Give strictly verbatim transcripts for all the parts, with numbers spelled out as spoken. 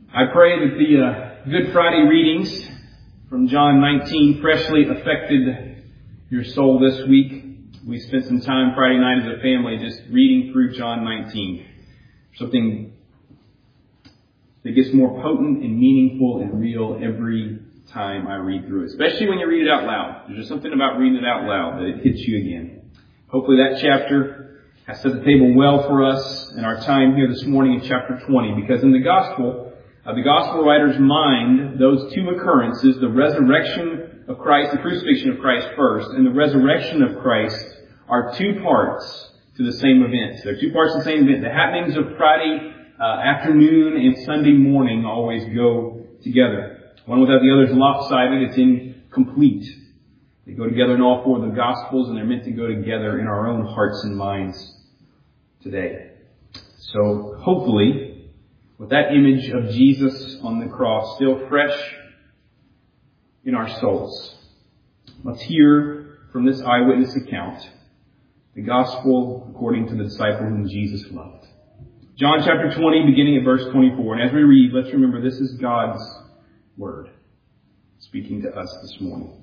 I pray that the uh, Good Friday readings from John nineteen freshly affected your soul this week. We spent some time Friday night as a family just reading through John nineteen. Something that gets more potent and meaningful and real every time I read through it. Especially when you read it out loud. There's just something about reading it out loud that it hits you again. Hopefully that chapter has set the table well for us in our time here this morning in chapter twenty. Because in the Gospel, Uh, the Gospel writer's mind, those two occurrences, the resurrection of Christ, the crucifixion of Christ first, and the resurrection of Christ, are two parts to the same event. They're two parts of the same event. The happenings of Friday uh, afternoon and Sunday morning always go together. One without the other is lopsided. It's incomplete. They go together in all four of the Gospels, and they're meant to go together in our own hearts and minds today. So hopefully, with that image of Jesus on the cross still fresh in our souls, let's hear from this eyewitness account the gospel according to the disciple whom Jesus loved. John chapter twenty, beginning at verse twenty-four. And as we read, let's remember this is God's word speaking to us this morning.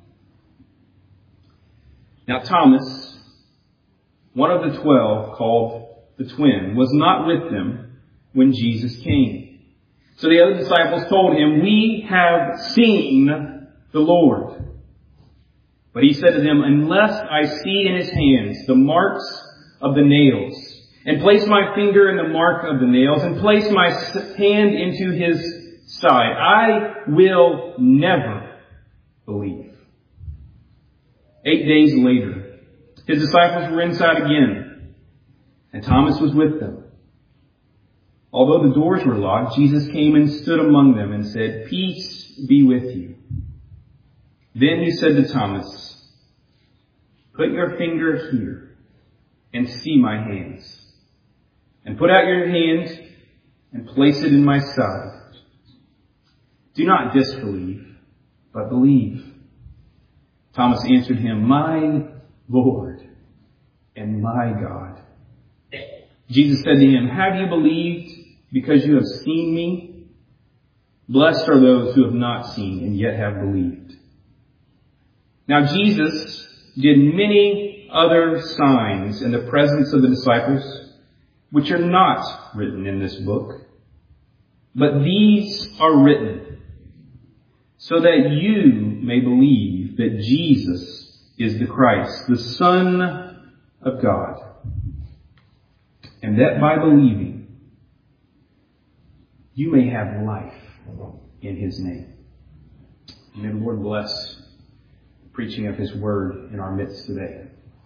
Now Thomas, one of the twelve, called the twin, was not with them when Jesus came. So the other disciples told him, "We have seen the Lord." But he said to them, "Unless I see in his hands the marks of the nails, and place my finger in the mark of the nails, and place my hand into his side, I will never believe." Eight days later, his disciples were inside again, and Thomas was with them. Although the doors were locked, Jesus came and stood among them and said, "Peace be with you." Then he said to Thomas, "Put your finger here and see my hands. And put out your hand and place it in my side. Do not disbelieve, but believe." Thomas answered him, "My Lord and my God." Jesus said to him, "Have you believed because you have seen me? Blessed are those who have not seen and yet have believed." Now Jesus did many other signs in the presence of the disciples, which are not written in this book. But these are written so that you may believe that Jesus is the Christ, the Son of God, and that by believing you may have life in his name. And may the Lord bless the preaching of his word in our midst today.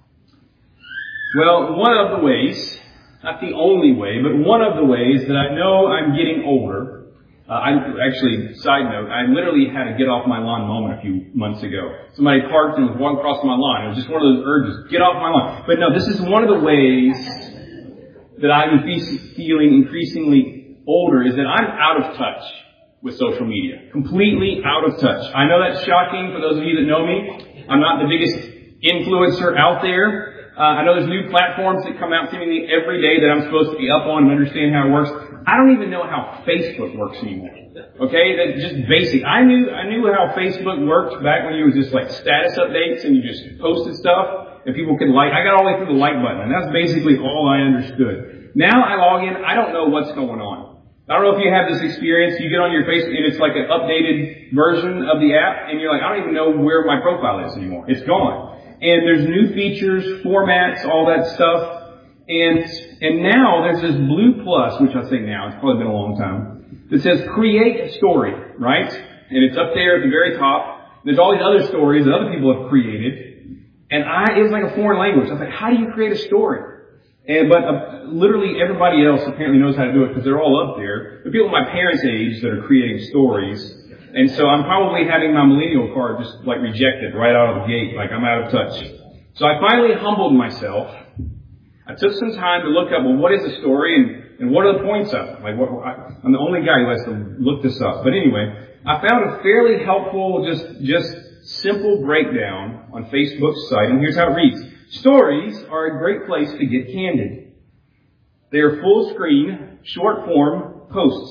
Well, one of the ways, not the only way, but one of the ways that I know I'm getting older, uh, I actually, side note, I literally had a get off my lawn moment a few months ago. Somebody parked and was walking across my lawn. It was just one of those urges, get off my lawn. But no, this is one of the ways that I'm feeling increasingly older, is that I'm out of touch with social media. Completely out of touch. I know that's shocking for those of you that know me. I'm not the biggest influencer out there. Uh, I know there's new platforms that come out seemingly every day that I'm supposed to be up on and understand how it works. I don't even know how Facebook works anymore. Okay? That's just basic. I knew, I knew how Facebook worked back when you was just like status updates and you just posted stuff and people could like. I got all the way through the like button, and that's basically all I understood. Now I log in, I don't know what's going on. I don't know if you have this experience. You get on your Facebook and it's like an updated version of the app and you're like, I don't even know where my profile is anymore. It's gone. And there's new features, formats, all that stuff. And, and now there's this blue plus, which I say now, it's probably been a long time, that says create a story, right? And it's up there at the very top. There's all these other stories that other people have created. And I, it was like a foreign language. I was like, how do you create a story? And, but uh, literally everybody else apparently knows how to do it because they're all up there. The people my parents' age that are creating stories. And so I'm probably having my millennial card just like rejected right out of the gate, like I'm out of touch. So I finally humbled myself. I took some time to look up, well, what is a story and, and what are the points of it? Like, what, I, I'm the only guy who has to look this up. But anyway, I found a fairly helpful, just, just simple breakdown on Facebook's site. And here's how it reads. Stories are a great place to get candid. They are full screen, short form posts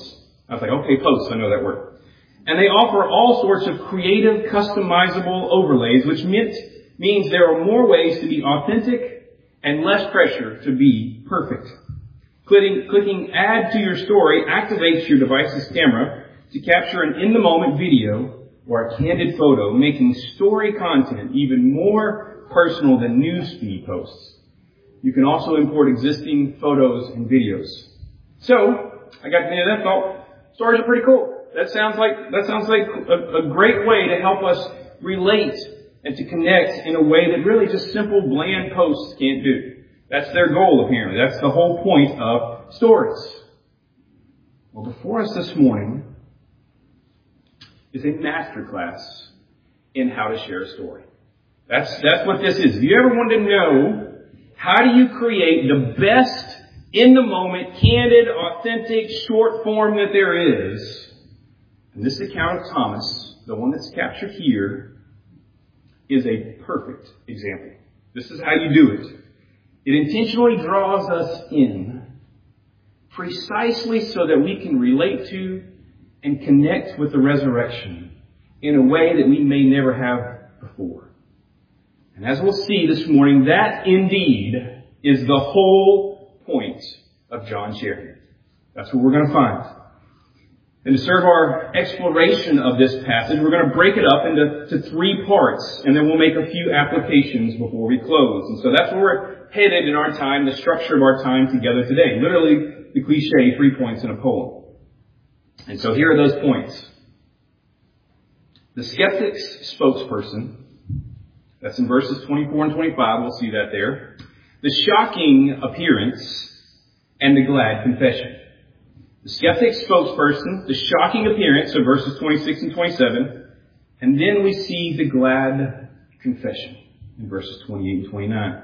I was like, okay, posts, I know that word. And they offer all sorts of creative, customizable overlays, which meant, means there are more ways to be authentic and less pressure to be perfect. Clicking, clicking add to your story activates your device's camera to capture an in-the-moment video or a candid photo, making story content even more personal than newsfeed posts. You can also import existing photos and videos. So, I got to the end of that thought, stories are pretty cool. That sounds like, that sounds like a, a great way to help us relate and to connect in a way that really just simple, bland posts can't do. That's their goal, apparently. That's the whole point of stories. Well, before us this morning is a masterclass in how to share a story. That's, that's what this is. If you ever wanted to know how do you create the best, in-the-moment, candid, authentic, short form that there is, and this account of Thomas, the one that's captured here, is a perfect example. This is how you do it. It intentionally draws us in precisely so that we can relate to and connect with the resurrection in a way that we may never have before. And as we'll see this morning, that indeed is the whole point of John sharing. That's what we're going to find. And to serve our exploration of this passage, we're going to break it up into to three parts, and then we'll make a few applications before we close. And so that's where we're headed in our time, the structure of our time together today. Literally, the cliche, three points in a poem. And so here are those points. The skeptic's spokesperson, that's in verses twenty-four and twenty-five, we'll see that there. The shocking appearance and the glad confession. The skeptic's spokesperson, the shocking appearance of verses twenty-six and twenty-seven, and then we see the glad confession in verses twenty-eight and twenty-nine.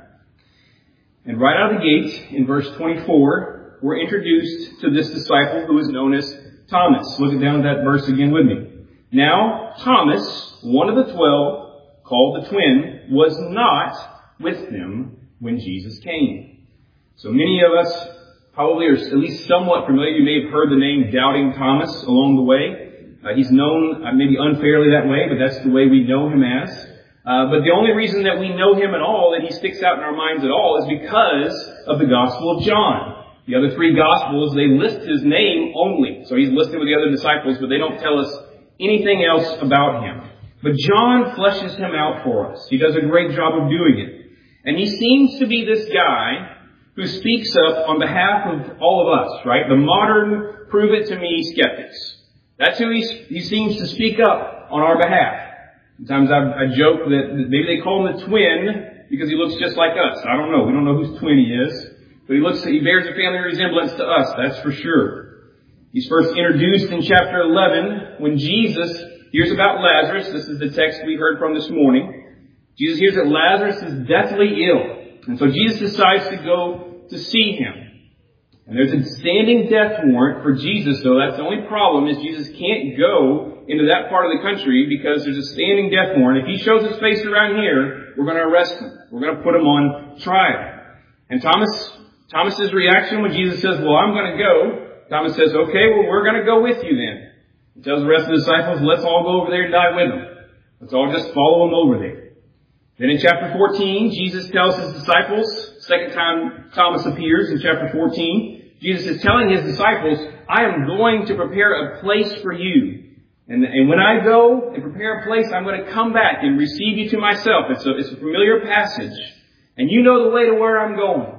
And right out of the gate, in verse twenty-four, we're introduced to this disciple who is known as Thomas. Look down at that verse again with me. Now, Thomas, one of the twelve, called the twin, was not with them when Jesus came. So many of us probably are at least somewhat familiar. You may have heard the name Doubting Thomas along the way. Uh, he's known uh, maybe unfairly that way, but that's the way we know him as. Uh, but the only reason that we know him at all, that he sticks out in our minds at all, is because of the Gospel of John. The other three Gospels, they list his name only. So he's listed with the other disciples, but they don't tell us anything else about him. But John fleshes him out for us. He does a great job of doing it. And he seems to be this guy who speaks up on behalf of all of us, right? The modern prove-it-to-me skeptics. That's who he, he seems to speak up on our behalf. Sometimes I, I joke that maybe they call him the twin because he looks just like us. I don't know. We don't know whose twin he is. But he looks, he bears a family resemblance to us, that's for sure. He's first introduced in chapter eleven when Jesus hears about Lazarus. This is the text we heard from this morning. Jesus hears that Lazarus is deathly ill. And so Jesus decides to go to see him. And there's a standing death warrant for Jesus, though. That's the only problem, is Jesus can't go into that part of the country because there's a standing death warrant. If he shows his face around here, we're going to arrest him. We're going to put him on trial. And Thomas, Thomas's reaction when Jesus says, well, I'm going to go, Thomas says, okay, well, we're going to go with you then. He tells the rest of the disciples, let's all go over there and die with him. Let's all just follow him over there. Then in chapter fourteen, Jesus tells his disciples, second time Thomas appears in chapter fourteen, Jesus is telling his disciples, I am going to prepare a place for you. And, and when I go and prepare a place, I'm going to come back and receive you to myself. It's a, it's a familiar passage. And you know the way to where I'm going.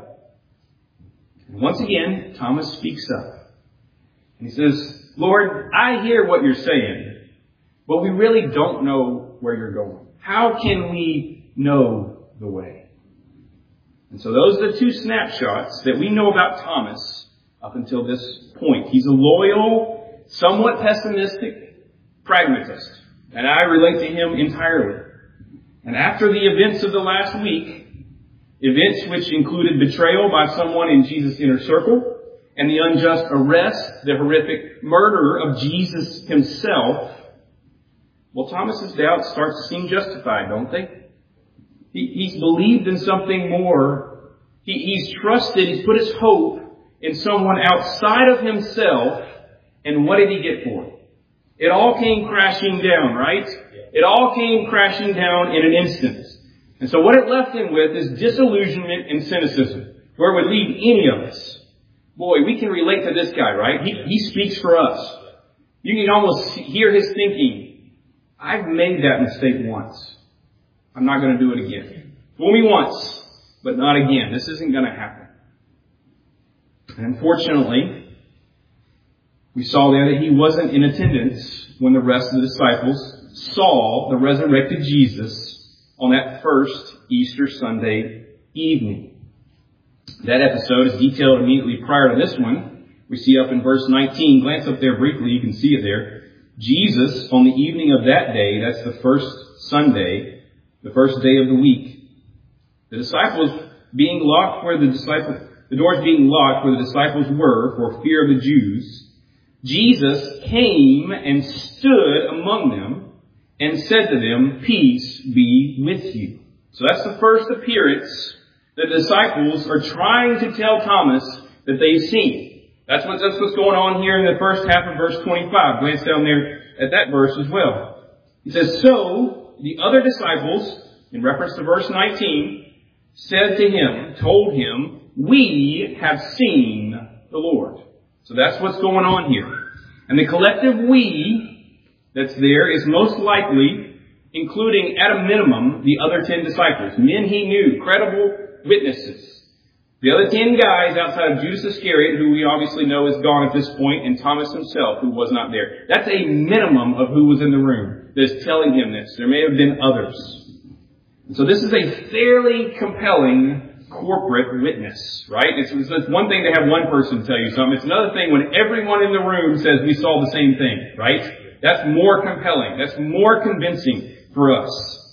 And once again, Thomas speaks up. And he says, Lord, I hear what you're saying, but we really don't know where you're going. How can we know the way? And so those are the two snapshots that we know about Thomas up until this point. He's a loyal, somewhat pessimistic pragmatist. And I relate to him entirely. And after the events of the last week, events which included betrayal by someone in Jesus' inner circle, and the unjust arrest, the horrific murder of Jesus himself, well, Thomas's doubts start to seem justified, don't they? He, he's believed in something more. He, he's trusted, he's put his hope in someone outside of himself, And what did he get for it? It all came crashing down, right? It all came crashing down in an instant. And so what it left him with is disillusionment and cynicism, where it would lead any of us. Boy, we can relate to this guy, right? He, he speaks for us. You can almost hear his thinking. I've made that mistake once. I'm not going to do it again. Fool me once, but not again. This isn't going to happen. And unfortunately, we saw there that he wasn't in attendance when the rest of the disciples saw the resurrected Jesus on that first Easter Sunday evening. That episode is detailed immediately prior to this one. We see up in verse nineteen. Glance up there briefly. You can see it there. Jesus, on the evening of that day, that's the first Sunday, the first day of the week, the disciples being locked where the disciples, the doors being locked where the disciples were for fear of the Jews, Jesus came and stood among them and said to them, "Peace be with you." So that's the first appearance. The disciples are trying to tell Thomas that they've seen. That's, what, that's what's going on here in the first half of verse twenty-five. Glance down there at that verse as well. He says, "So the other disciples," in reference to verse nineteen, "said to him," told him, "We have seen the Lord." So that's what's going on here. And the collective "we" that's there is most likely including, at a minimum, the other ten disciples. Men he knew, credible witnesses. The other ten guys outside of Judas Iscariot, who we obviously know is gone at this point, and Thomas himself, who was not there. That's a minimum of who was in the room that is telling him this. There may have been others. So this is a fairly compelling corporate witness, right? It's, it's one thing to have one person tell you something. It's another thing when everyone in the room says we saw the same thing, right? That's more compelling. That's more convincing for us.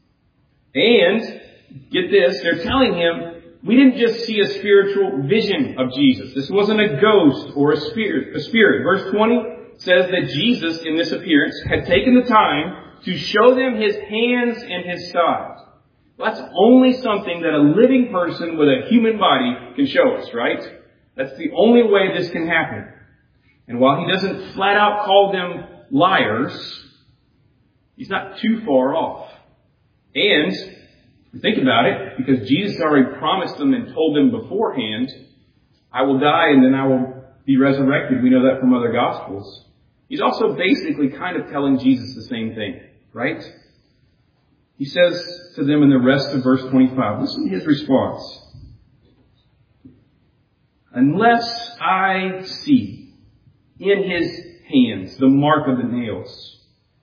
And get this, they're telling him, we didn't just see a spiritual vision of Jesus. This wasn't a ghost or a spirit. A spirit. Verse twenty says that Jesus, in this appearance, had taken the time to show them his hands and his side. Well, that's only something that a living person with a human body can show us, right? That's the only way this can happen. And while he doesn't flat out call them liars, he's not too far off. And think about it, because Jesus already promised them and told them beforehand, I will die and then I will be resurrected. We know that from other Gospels. He's also basically kind of telling Jesus the same thing, right? He says to them in the rest of verse twenty-five, listen to his response. "Unless I see in his hands the mark of the nails."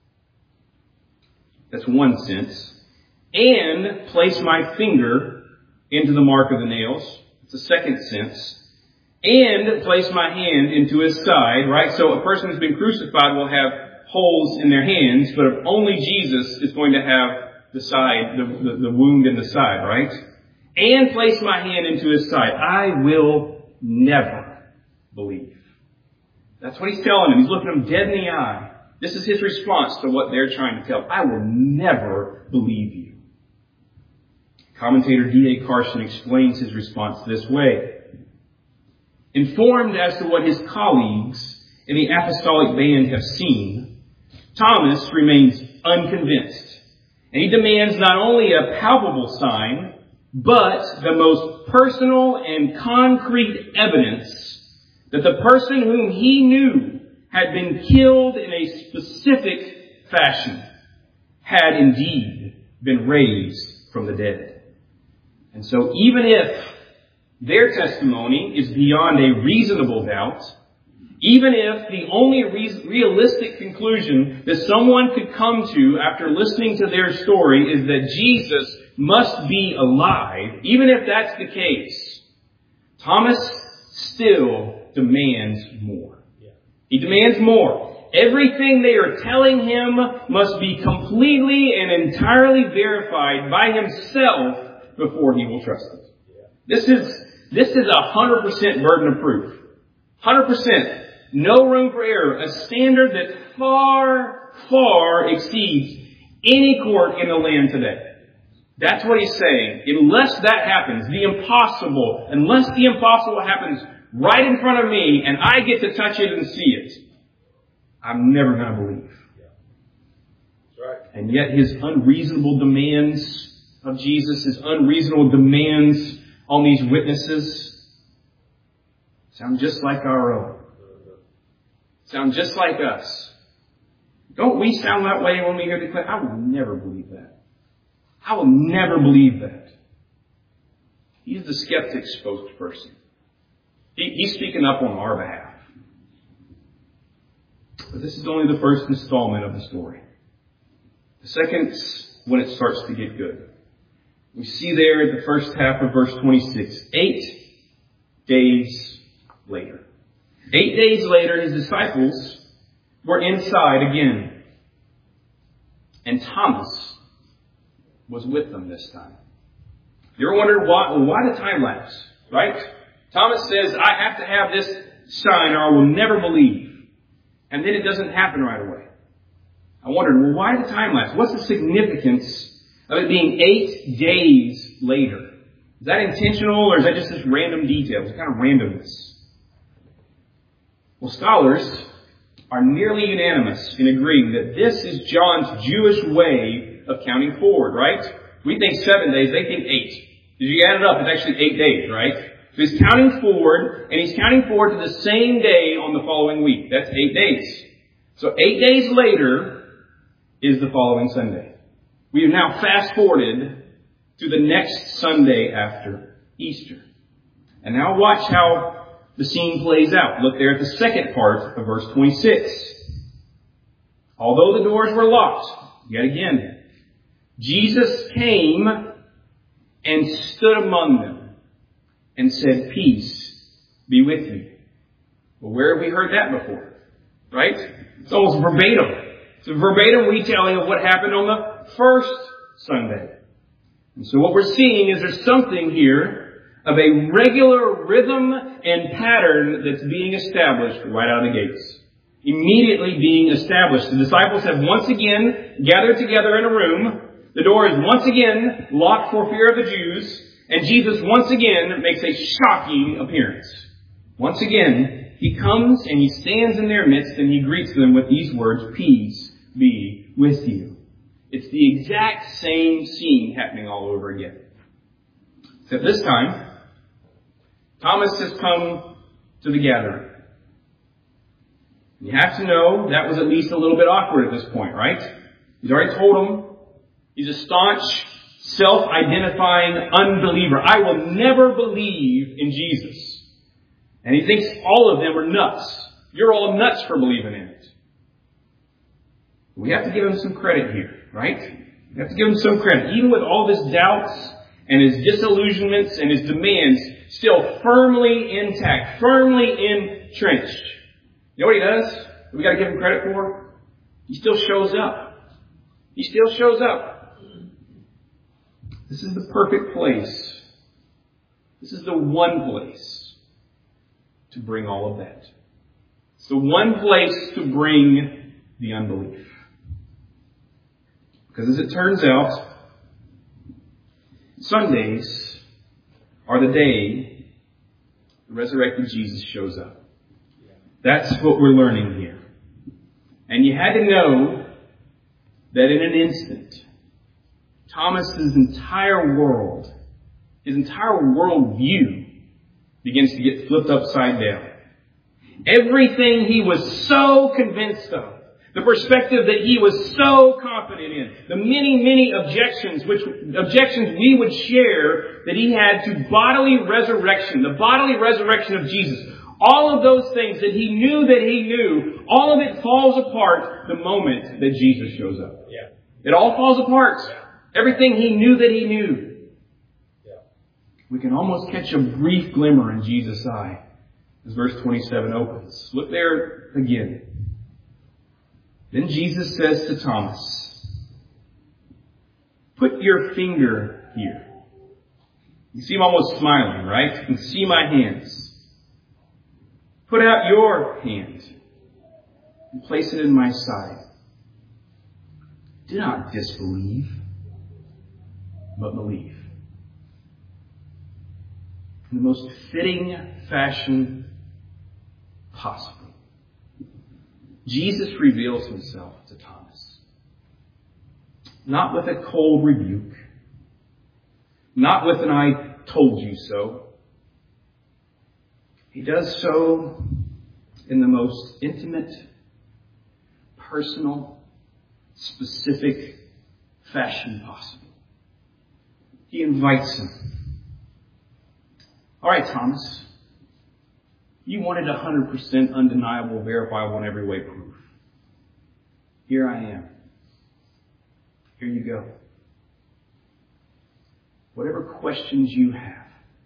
That's one sense. "And place my finger into the mark of the nails." It's a second sense. "And place my hand into his side," right? So a person who's been crucified will have holes in their hands, but if only Jesus is going to have the side, the, the, the wound in the side, right? "And place my hand into his side. I will never believe." That's what he's telling them. He's looking them dead in the eye. This is his response to what they're trying to tell. I will never believe you. Commentator D A Carson explains his response this way. Informed as to what his colleagues in the apostolic band have seen, Thomas remains unconvinced. And he demands not only a palpable sign, but the most personal and concrete evidence that the person whom he knew had been killed in a specific fashion had indeed been raised from the dead. And so even if their testimony is beyond a reasonable doubt, even if the only re- realistic conclusion that someone could come to after listening to their story is that Jesus must be alive, even if that's the case, Thomas still demands more. He demands more. Everything they are telling him must be completely and entirely verified by himself before he will trust it. This is, this is a hundred percent burden of proof. Hundred percent. No room for error. A standard that far, far exceeds any court in the land today. That's what he's saying. Unless that happens, the impossible, unless the impossible happens right in front of me and I get to touch it and see it, I'm never going to believe. Yeah. That's right. And yet his unreasonable demands of Jesus, his unreasonable demands on these witnesses, sound just like our own. Sound just like us. Don't we sound that way when we hear declare? I will never believe that. I will never believe that. He's the skeptic's spokesperson. He, he's speaking up on our behalf. But this is only the first installment of the story. The second's when it starts to get good. We see there at the first half of verse twenty-six, eight days later. Eight days later, his disciples were inside again. And Thomas was with them this time. You ever wondered why, well, why the time lapse? Right? Thomas says, I have to have this sign or I will never believe. And then it doesn't happen right away. I wondered, well, why the time lapse? What's the significance of it being eight days later? Is that intentional or is that just this random detail? It's kind of randomness. Well, scholars are nearly unanimous in agreeing that this is John's Jewish way of counting forward, right? We think seven days, they think eight. If you add it up, it's actually eight days, right? So he's counting forward, and he's counting forward to the same day on the following week. That's eight days. So eight days later is the following Sunday. We have now fast-forwarded to the next Sunday after Easter. And now watch how the scene plays out. Look there at the second part of verse twenty-six. Although the doors were locked, yet again, Jesus came and stood among them and said, peace be with you. Well, where have we heard that before? Right? It's almost verbatim. It's a verbatim retelling of what happened on the first Sunday. And so what we're seeing is there's something here of a regular rhythm and pattern that's being established right out of the gates. Immediately being established. The disciples have once again gathered together in a room. The door is once again locked for fear of the Jews. And Jesus once again makes a shocking appearance. Once again, he comes and he stands in their midst and he greets them with these words, peace be with you. It's the exact same scene happening all over again. Except this time, Thomas has come to the gathering. You have to know that was at least a little bit awkward at this point, right? He's already told them he's a staunch, self-identifying unbeliever. I will never believe in Jesus. And he thinks all of them are nuts. You're all nuts for believing in it. We have to give him some credit here, right? We have to give him some credit. Even with all of his doubts and his disillusionments and his demands still firmly intact, firmly entrenched. You know what he does? We got to give him credit for? He still shows up. He still shows up. This is the perfect place. This is the one place to bring all of that. It's the one place to bring the unbelief. Because as it turns out, Sundays are the day the resurrected Jesus shows up. That's what we're learning here. And you had to know that in an instant, Thomas's entire world, his entire worldview begins to get flipped upside down. Everything he was so convinced of, the perspective that he was so confident in, the many, many objections, which objections we would share that he had to bodily resurrection, the bodily resurrection of Jesus. All of those things that he knew that he knew, all of it falls apart the moment that Jesus shows up. Yeah. It all falls apart. Everything he knew that he knew. Yeah. We can almost catch a brief glimmer in Jesus' eye as verse twenty-seven opens. Look there again. Then Jesus says to Thomas, put your finger here. You see him almost smiling, right? You can see my hands. Put out your hand and place it in my side. Do not disbelieve, but believe. In the most fitting fashion possible, Jesus reveals himself to Thomas. Not with a cold rebuke. Not with an I told you so. He does so in the most intimate, personal, specific fashion possible. He invites him. All right, Thomas. You wanted one hundred percent undeniable, verifiable in every way proof. Here I am. Here you go. Whatever questions you have,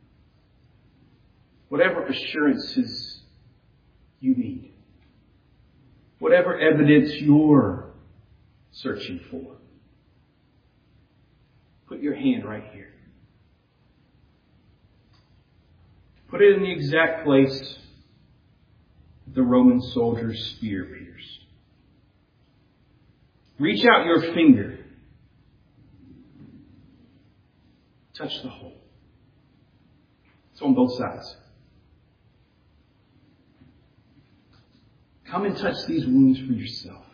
whatever assurances you need, whatever evidence you're searching for, put your hand right here. Put it in the exact place the Roman soldier's spear pierced. Reach out your finger. Touch the hole. It's on both sides. Come and touch these wounds for yourself.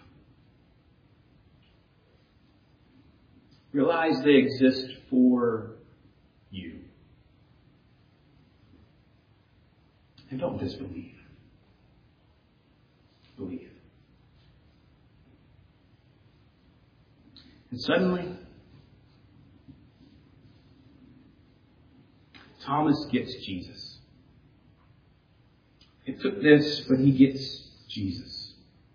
Realize they exist for you. And don't disbelieve. Believe. And suddenly, Thomas gets Jesus. It took this, but he gets Jesus.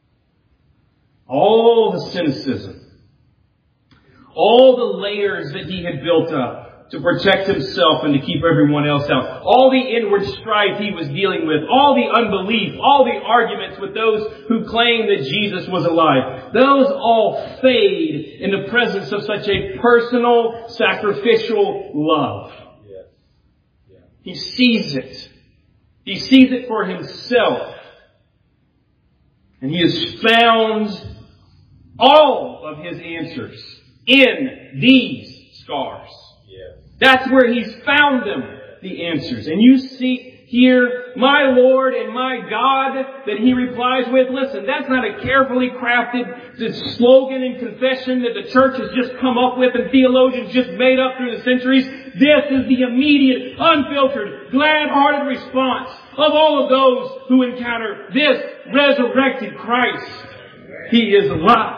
All the cynicism, all the layers that he had built up to protect himself and to keep everyone else out, all the inward strife he was dealing with, all the unbelief, all the arguments with those who claimed that Jesus was alive, those all fade in the presence of such a personal, sacrificial love. Yes. Yeah. He sees it. He sees it for himself. And he has found all of his answers in these scars. Yes. That's where he's found them, the answers. And you see here, my Lord and my God, that he replies with, listen, that's not a carefully crafted slogan and confession that the church has just come up with and theologians just made up through the centuries. This is the immediate, unfiltered, glad-hearted response of all of those who encounter this resurrected Christ. He is alive.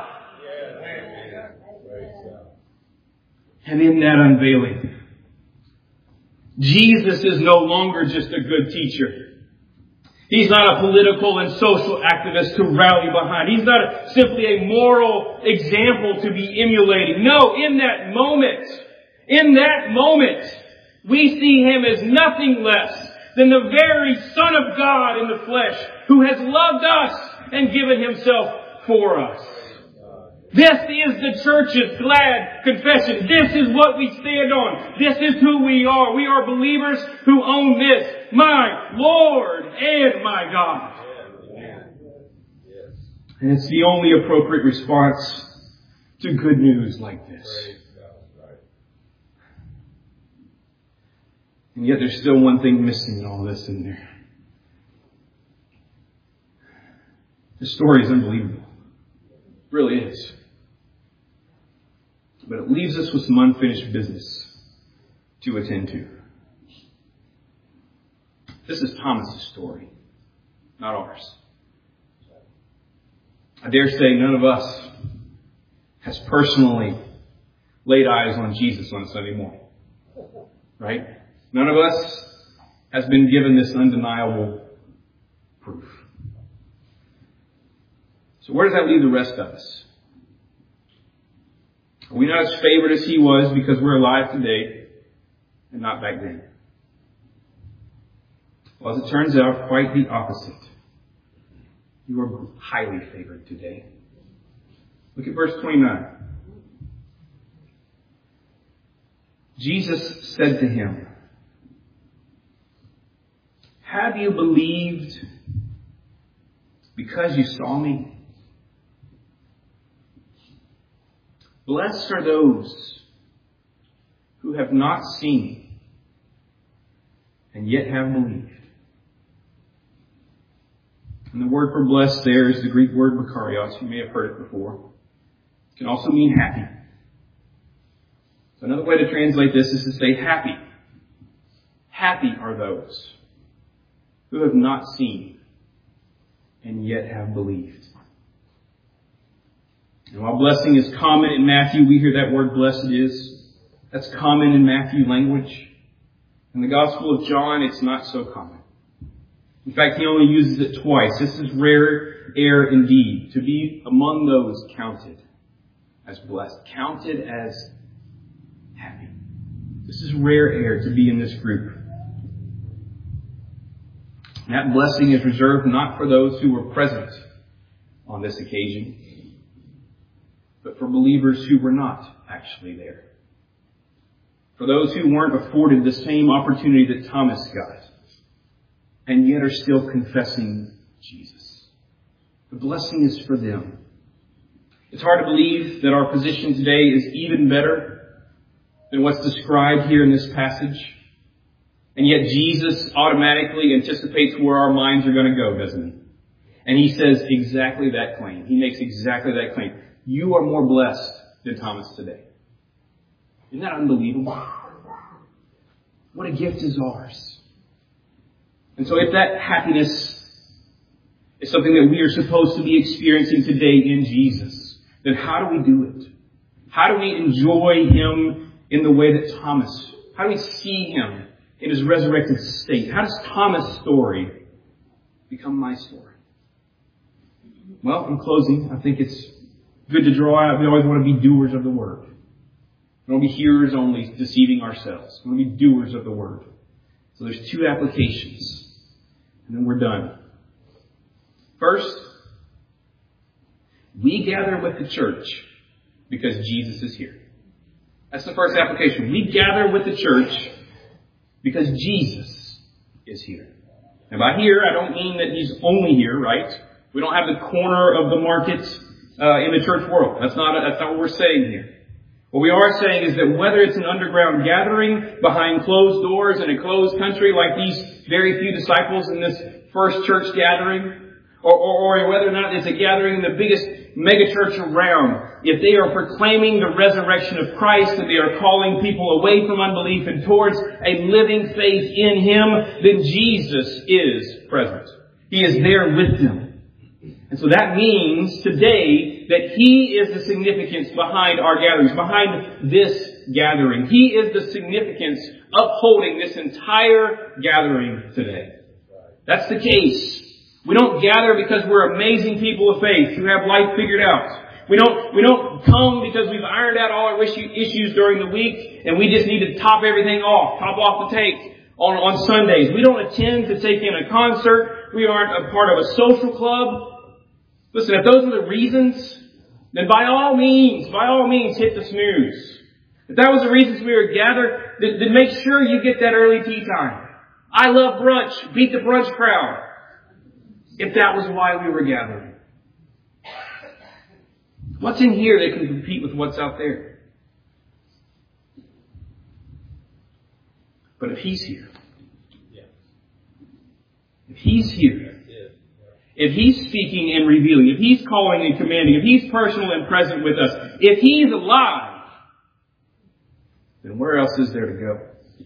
And in that unveiling, Jesus is no longer just a good teacher. He's not a political and social activist to rally behind. He's not a, simply a moral example to be emulating. No, in that moment, in that moment, we see him as nothing less than the very Son of God in the flesh who has loved us and given himself for us. This is the church's glad confession. This is what we stand on. This is who we are. We are believers who own this. My Lord and my God. And it's the only appropriate response to good news like this. And yet there's still one thing missing in all this in there. The story is unbelievable. It really is. But it leaves us with some unfinished business to attend to. This is Thomas's story, not ours. I dare say none of us has personally laid eyes on Jesus on Sunday morning. Right? None of us has been given this undeniable proof. So where does that leave the rest of us? Are we not as favored as he was because we're alive today and not back then? Well, as it turns out, quite the opposite. You are highly favored today. Look at verse twenty-nine. Jesus said to him, "Have you believed because you saw me? Blessed are those who have not seen and yet have believed." And the word for blessed there is the Greek word makarios. You may have heard it before. It can also mean happy. So another way to translate this is to say happy. Happy are those who have not seen and yet have believed. And while blessing is common in Matthew, we hear that word blessed is. That's common in Matthew language. In the Gospel of John, it's not so common. In fact, he only uses it twice. This is rare air indeed, to be among those counted as blessed, counted as happy. This is rare air to be in this group. And that blessing is reserved not for those who were present on this occasion, but for believers who were not actually there. For those who weren't afforded the same opportunity that Thomas got, and yet are still confessing Jesus. The blessing is for them. It's hard to believe that our position today is even better than what's described here in this passage. And yet Jesus automatically anticipates where our minds are going to go, doesn't he? And he says exactly that claim. He makes exactly that claim. You are more blessed than Thomas today. Isn't that unbelievable? What a gift is ours. And so if that happiness is something that we are supposed to be experiencing today in Jesus, then how do we do it? How do we enjoy Him in the way that Thomas, how do we see Him in His resurrected state? How does Thomas' story become my story? Well, in closing, I think it's good to draw out. We always want to be doers of the Word. We don't want to be hearers only, deceiving ourselves. We want to be doers of the Word. So there's two applications. And then we're done. First, we gather with the church because Jesus is here. That's the first application. We gather with the church because Jesus is here. And by here, I don't mean that He's only here, right? We don't have the corner of the market uh, in the church world. That's not, that's not what we're saying here. What we are saying is that whether it's an underground gathering behind closed doors in a closed country like these very few disciples in this first church gathering, or, or, or whether or not it's a gathering in the biggest megachurch around, if they are proclaiming the resurrection of Christ and they are calling people away from unbelief and towards a living faith in Him, then Jesus is present. He is there with them. And so that means today that He is the significance behind our gatherings, behind this gathering. He is the significance upholding this entire gathering today. That's the case. We don't gather because we're amazing people of faith who have life figured out. We don't, we don't come because we've ironed out all our issue, issues during the week and we just need to top everything off, top off the take on, on Sundays. We don't attend to take in a concert. We aren't a part of a social club. Listen, if those are the reasons, then by all means, by all means, hit the snooze. If that was the reasons we were gathered, then, then make sure you get that early tea time. I love brunch. Beat the brunch crowd. If that was why we were gathering. What's in here that can compete with what's out there? But if He's here, if He's here, if He's speaking and revealing, if He's calling and commanding, if He's personal and present with us, if He's alive, then where else is there to go?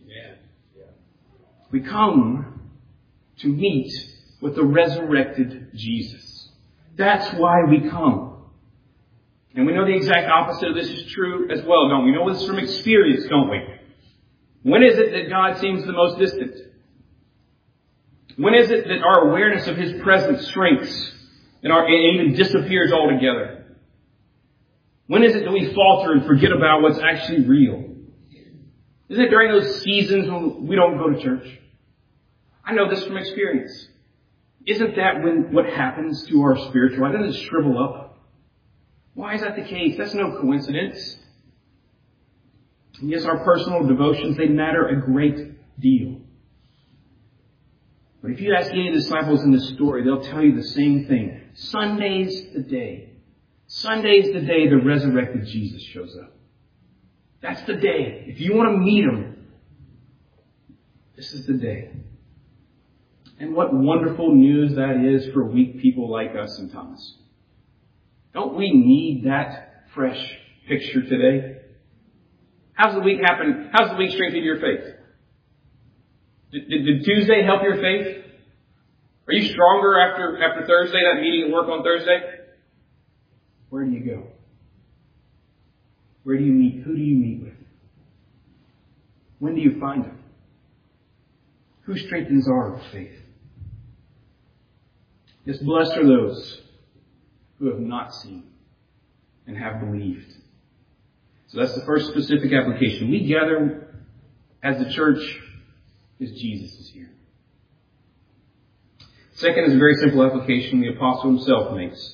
We come to meet with the resurrected Jesus. That's why we come. And we know the exact opposite of this is true as well, don't we? We know this from experience, don't we? When is it that God seems the most distant? When is it that our awareness of His presence shrinks and, our, and even disappears altogether? When is it that we falter and forget about what's actually real? Is it during those seasons when we don't go to church? I know this from experience. Isn't that when what happens to our spiritual life? Doesn't it shrivel up? Why is that the case? That's no coincidence. And yes, our personal devotions, they matter a great deal. But if you ask any of the disciples in this story, they'll tell you the same thing. Sunday's the day. Sunday's the day the resurrected Jesus shows up. That's the day. If you want to meet Him, this is the day. And what wonderful news that is for weak people like us and Thomas. Don't we need that fresh picture today? How's the week happen? How's the week strengthen your faith? Did, did, did Tuesday help your faith? Are you stronger after, after Thursday, that meeting at work on Thursday? Where do you go? Where do you meet? Who do you meet with? When do you find them? Who strengthens our faith? Yes, blessed are those who have not seen and have believed. So that's the first specific application. We gather as the church as Jesus is here. Second is a very simple application the apostle himself makes.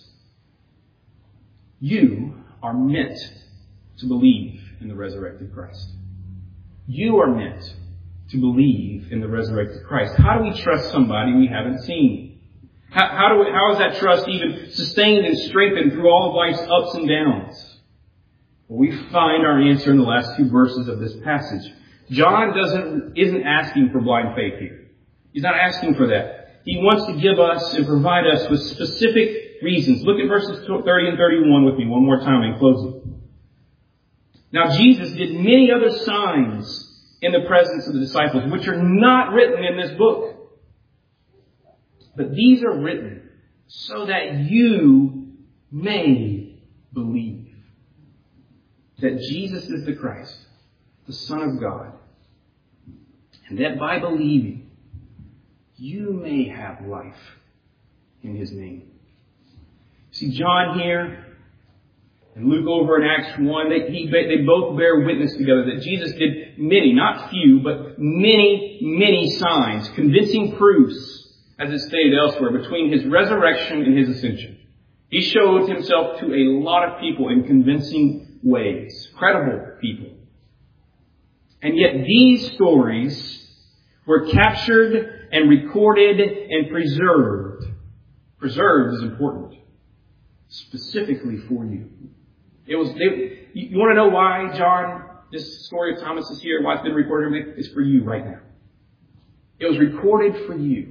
You are meant to believe in the resurrected Christ. You are meant to believe in the resurrected Christ. How do we trust somebody we haven't seen? How, how, do we, how is that trust even sustained and strengthened through all of life's ups and downs? Well, we find our answer in the last two verses of this passage. John doesn't, isn't asking for blind faith here. He's not asking for that. He wants to give us and provide us with specific reasons. Look at verses thirty and thirty-one with me one more time in closing. Now Jesus did many other signs in the presence of the disciples, which are not written in this book. But these are written so that you may believe that Jesus is the Christ, the Son of God, and that by believing you may have life in His name. See, John here and Luke over in Acts one, they, he, they both bear witness together that Jesus did many, not few, but many, many signs, convincing proofs, as is stated elsewhere, between His resurrection and His ascension. He showed Himself to a lot of people in convincing ways, credible people. And yet these stories were captured and recorded and preserved. Preserved is important, specifically for you. It was. They, you want to know why, John, this story of Thomas is here, why it's been recorded? It's for you right now. It was recorded for you,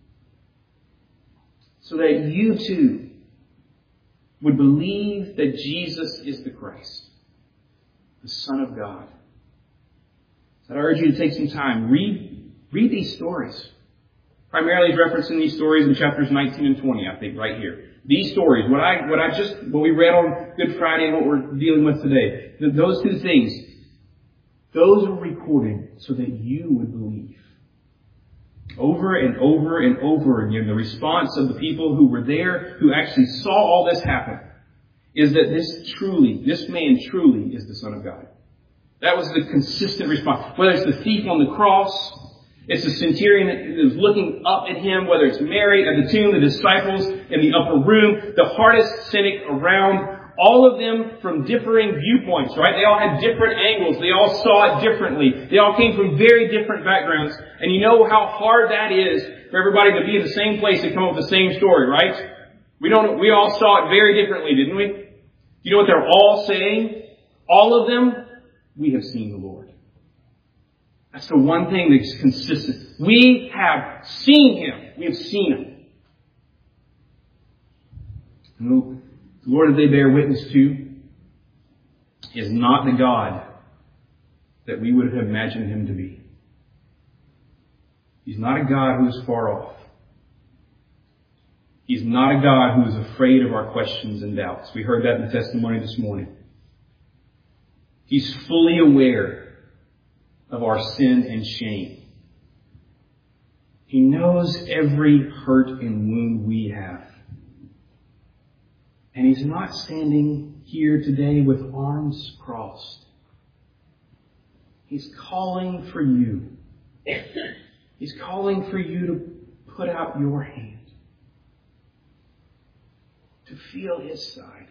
so that you too would believe that Jesus is the Christ, the Son of God. So I urge you to take some time, read, read these stories. Primarily he's referencing these stories in chapters nineteen and twenty, I think, right here. These stories, what I, what I just, what we read on Good Friday and what we're dealing with today, those two things, those are recorded so that you would believe. Over and over and over again, the response of the people who were there, who actually saw all this happen, is that this truly, this man truly is the Son of God. That was the consistent response. Whether it's the thief on the cross, it's the centurion that is looking up at him, whether it's Mary at the tomb, the disciples in the upper room, the hardest cynic around, all of them from differing viewpoints, right? They all had different angles. They all saw it differently. They all came from very different backgrounds. And you know how hard that is for everybody to be in the same place and come up with the same story, right? We don't, we all saw it very differently, didn't we? You know what they're all saying? All of them, we have seen the Lord. That's the one thing that's consistent. We have seen Him. We have seen Him. And the Lord that they bear witness to is not the God that we would have imagined Him to be. He's not a God who is far off. He's not a God who is afraid of our questions and doubts. We heard that in the testimony this morning. He's fully aware of our sin and shame. He knows every hurt and wound we have. And He's not standing here today with arms crossed. He's calling for you. He's calling for you to put out your hand, to feel His side.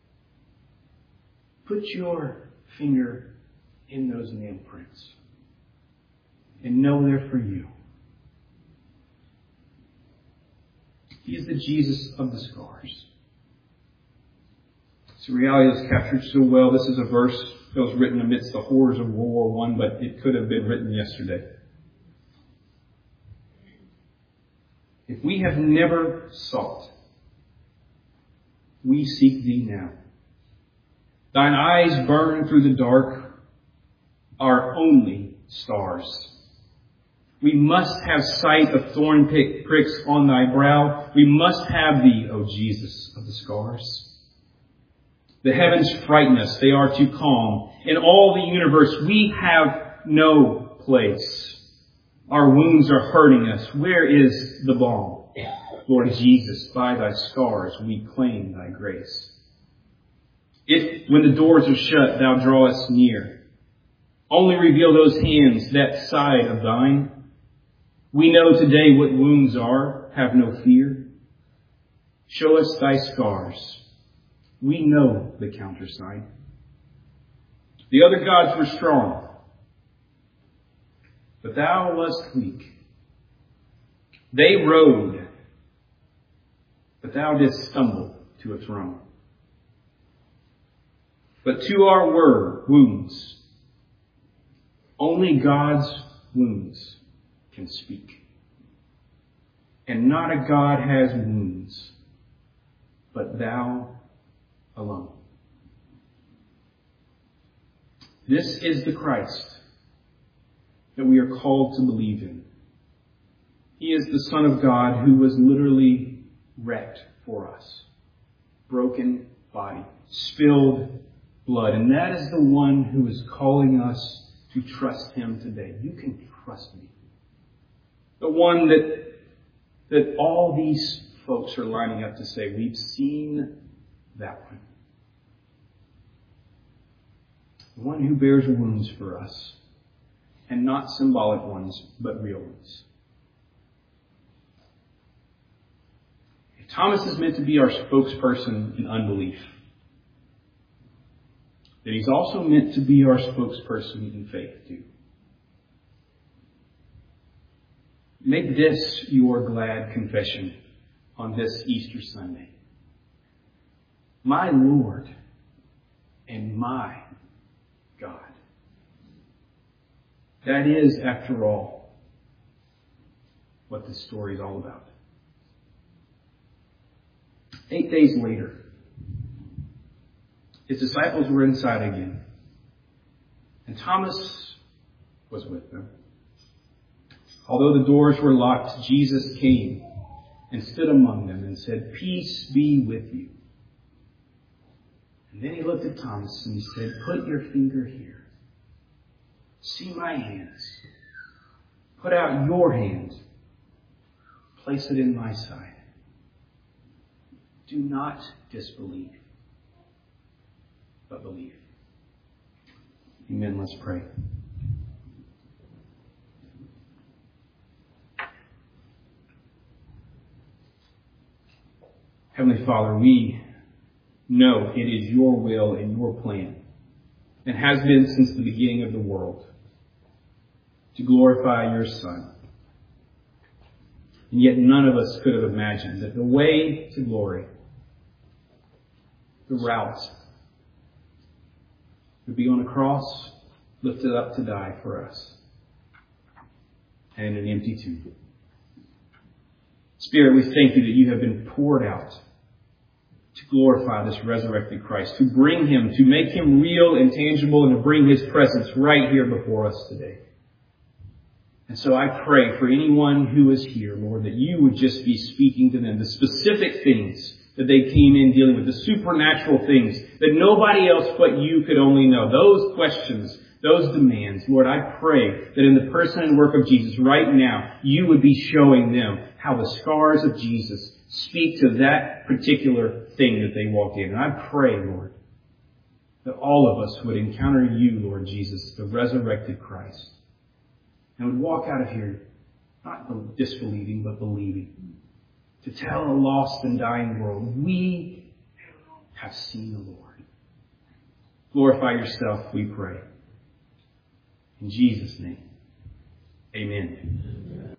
Put your finger in those nail prints and know they're for you. He is the Jesus of the scars. It's a reality that's captured so well. This is a verse that was written amidst the horrors of World War One, but it could have been written yesterday. if we have never sought, we seek thee now. Thine eyes burn through the dark, our only stars. We must have sight of thorn pricks on thy brow. We must have thee, O Jesus of the scars. The heavens frighten us, they are too calm. In all the universe we have no place. Our wounds are hurting us. Where is the balm? Lord Jesus, by thy scars we claim thy grace. If, when the doors are shut, thou draw us near, only reveal those hands, that side of thine. We know today what wounds are, have no fear. Show us thy scars. We know the countersign. The other gods were strong, but thou wast weak. They rode, but thou didst stumble to a throne. But to our word, wounds, only God's wounds can speak. And not a God has wounds, but thou alone. This is the Christ that we are called to believe in. He is the Son of God who was literally wrecked for us. Broken body, spilled blood. And that is the one who is calling us to trust him today. You can trust me. The one that, that all these folks are lining up to say, we've seen that one. The one who bears wounds for us. And not symbolic ones, but real ones. If Thomas is meant to be our spokesperson in unbelief, then he's also meant to be our spokesperson in faith too. Make this your glad confession on this Easter Sunday. My Lord and my God. That is, after all, what this story is all about. Eight days later, his disciples were inside again, and Thomas was with them. Although the doors were locked, Jesus came and stood among them and said, "Peace be with you." And then he looked at Thomas and he said, "Put your finger here. See my hands. Put out your hand. Place it in my side. Do not disbelieve, but believe." Amen. Let's pray. Heavenly Father, we know it is your will and your plan, and has been since the beginning of the world, to glorify your Son. And yet none of us could have imagined that the way to glory, the route, would be on a cross, lifted up to die for us, and an empty tomb. Spirit, we thank you that you have been poured out to glorify this resurrected Christ, to bring him, to make him real and tangible, and to bring his presence right here before us today. And so I pray for anyone who is here, Lord, that you would just be speaking to them, the specific things that they came in dealing with, the supernatural things that nobody else but you could only know. Those questions, those demands, Lord, I pray that in the person and work of Jesus right now, you would be showing them how the scars of Jesus speak to that particular thing that they walk in. And I pray, Lord, that all of us would encounter you, Lord Jesus, the resurrected Christ, and would walk out of here not disbelieving, but believing, to tell a lost and dying world, we have seen the Lord. Glorify yourself, we pray. In Jesus' name, amen.